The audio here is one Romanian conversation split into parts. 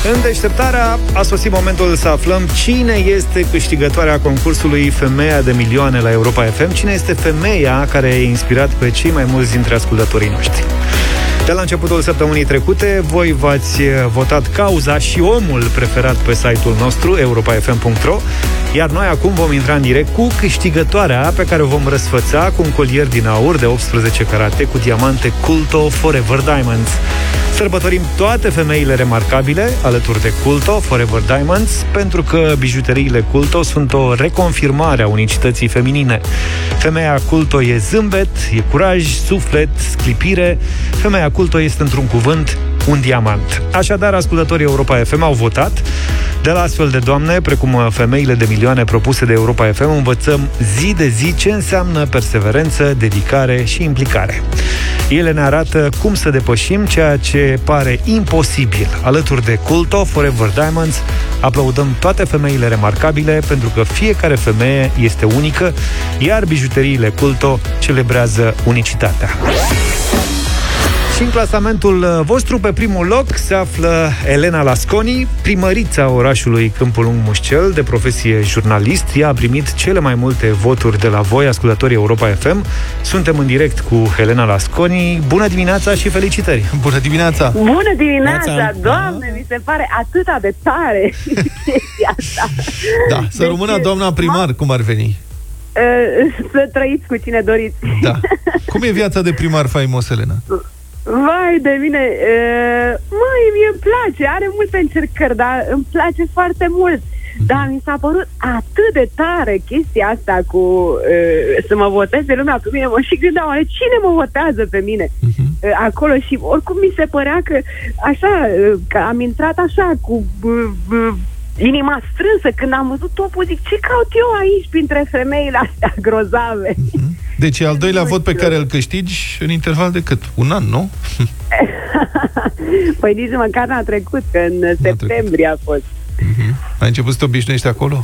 În deșteptarea a sosit momentul să aflăm cine este câștigătoarea concursului Femeia de Milioane la Europa FM, cine este femeia care a inspirat pe cei mai mulți dintre ascultătorii noștri. De la începutul săptămânii trecute, voi v-ați votat cauza și omul preferat pe site-ul nostru, europafm.ro, iar noi acum vom intra în direct cu câștigătoarea pe care o vom răsfăța cu un colier din aur de 18 carate cu diamante Culto Forever Diamonds. Sărbătorim toate femeile remarcabile alături de Culto Forever Diamonds, pentru că bijuteriile Culto sunt o reconfirmare a unicității feminine. Femeia Culto e zâmbet, e curaj, suflet, sclipire. Femeia Culto este, într-un cuvânt, un diamant. Așadar, ascultătorii Europa FM au votat. De la astfel de doamne, precum femeile de milioane propuse de Europa FM, învățăm zi de zi ce înseamnă perseverență, dedicare și implicare. Ele ne arată cum să depășim ceea ce pare imposibil. Alături de Culto Forever Diamonds, aplaudăm toate femeile remarcabile, pentru că fiecare femeie este unică, iar bijuteriile Culto celebrează unicitatea. Și în clasamentul vostru, pe primul loc, se află Elena Lasconi, primărița orașului Câmpul Lung Mușcel, de profesie jurnalist. Ea a primit cele mai multe voturi de la voi, ascultătorii Europa FM. Suntem în direct cu Elena Lasconi. Bună dimineața și felicitări! Bună dimineața! Bună dimineața! Doamne, mi se pare atâta de tare chestia asta. Da, să rămână doamna primar, cum ar veni? Să trăiți cu cine doriți. Da. Cum e viața de primar faimos, Elena? Vai de mine, mie îmi place, are multe încercări, dar îmi place foarte mult. Dar mi s-a părut atât de tare chestia asta cu să mă voteze lumea pe mine. Mă și gândeam, oare cine mă votează pe mine acolo? Și oricum mi se părea că așa, că am intrat așa cu inima strânsă când am văzut topul. Zic, ce caut eu aici printre femeile astea grozave? Deci e al doilea vot pe care îl câștigi în interval de cât? Un an, nu? Păi nici măcar n-a trecut, că în septembrie a fost. Ai început să te obișnuiești acolo?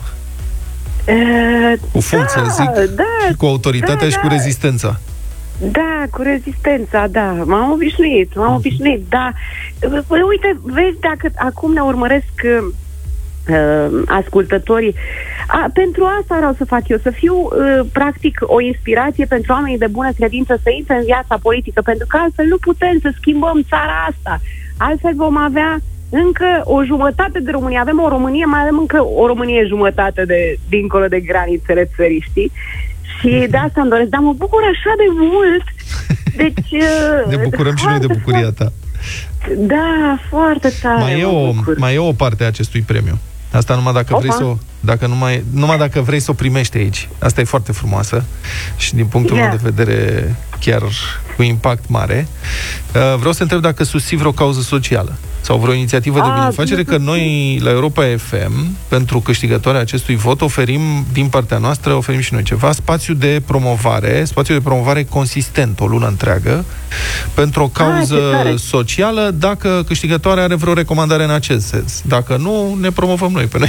Cu funcția, zic, și cu autoritatea și cu rezistența. Da, cu rezistența, da. M-am obișnuit, da. Uite, vezi, dacă acum ne urmăresc ascultătorii, pentru asta vreau să fac eu, să fiu practic o inspirație pentru oamenii de bună credință să intre în viața politică, pentru că altfel nu putem să schimbăm țara asta. Altfel vom avea încă o jumătate de România. Avem o Românie, mai avem încă o Românie jumătate de dincolo de granițele țării, știi? Și de asta îmi doresc, dar mă bucur așa de mult. Deci ne bucurăm și noi de bucuria ta. Da, foarte tare. Mai e o parte a acestui premiu. Asta numai dacă vrei să numai dacă vrei să o primești aici. Asta e foarte frumoasă și din punctul meu de vedere chiar cu impact mare. Vreau să întreb dacă susții vreo cauză socială sau vreo inițiativă de binefacere, că noi la Europa FM, pentru câștigătoarea acestui vot, oferim din partea noastră, oferim și noi ceva, spațiu de promovare consistent, o lună întreagă, pentru o cauză socială, dacă câștigătoarea are vreo recomandare în acest sens. Dacă nu, ne promovăm noi pe noi.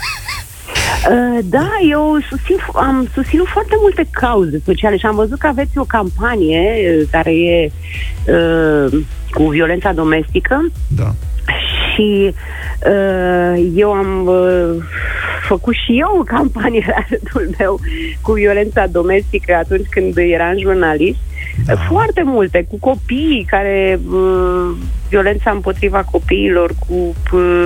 Da, eu am susținut foarte multe cauze sociale și am văzut că aveți o campanie care e cu violența domestică. Da. Și eu am făcut și eu o campanie la rândul meu cu violența domestică atunci când eram jurnalist. Da. Foarte multe, cu copiii care violența împotriva copiilor, cu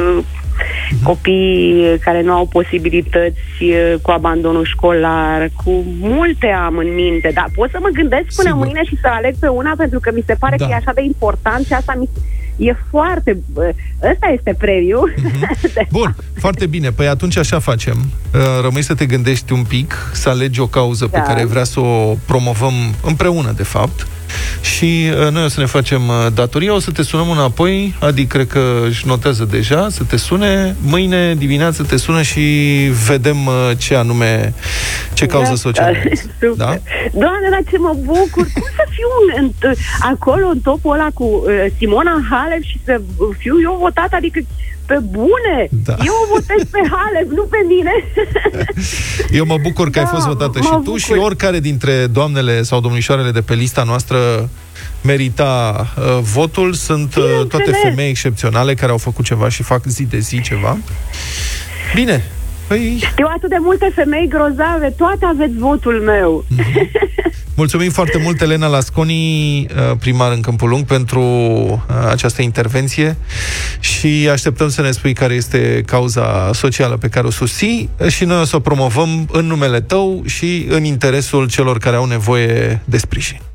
copii care nu au posibilități, cu abandonul școlar, cu multe am în minte, dar pot să mă gândesc până mâine și să aleg pe una, pentru că mi se pare că e așa de important și asta e foarte... Ăsta este premiul. Bun, foarte bine. Păi atunci așa facem. Rămâi să te gândești un pic, să alegi o cauză pe care vrea să o promovăm împreună, de fapt. Și noi o să ne facem datoria, o să te sunăm înapoi. Adi, cred că își notează deja, să te sune mâine dimineață, te sună și vedem ce cauză socială. Da? Doamne, dar ce mă bucur! Cum să fiu acolo în topul ăla cu Simona Halep și să fiu eu votat, adică pe bune! Da. Eu o votez pe Halep, nu pe mine! Eu mă bucur că ai fost votată și tu bucur. Și oricare dintre doamnele sau domnișoarele de pe lista noastră merita votul. Sunt toate femei excepționale care au făcut ceva și fac zi de zi ceva. Bine. Știu atât de multe femei grozave, toate aveți votul meu. Mulțumim foarte mult, Elena Lasconi, primar în Câmpul Lung, pentru această intervenție și așteptăm să ne spui care este cauza socială pe care o susții și noi o să o promovăm în numele tău și în interesul celor care au nevoie de sprijin.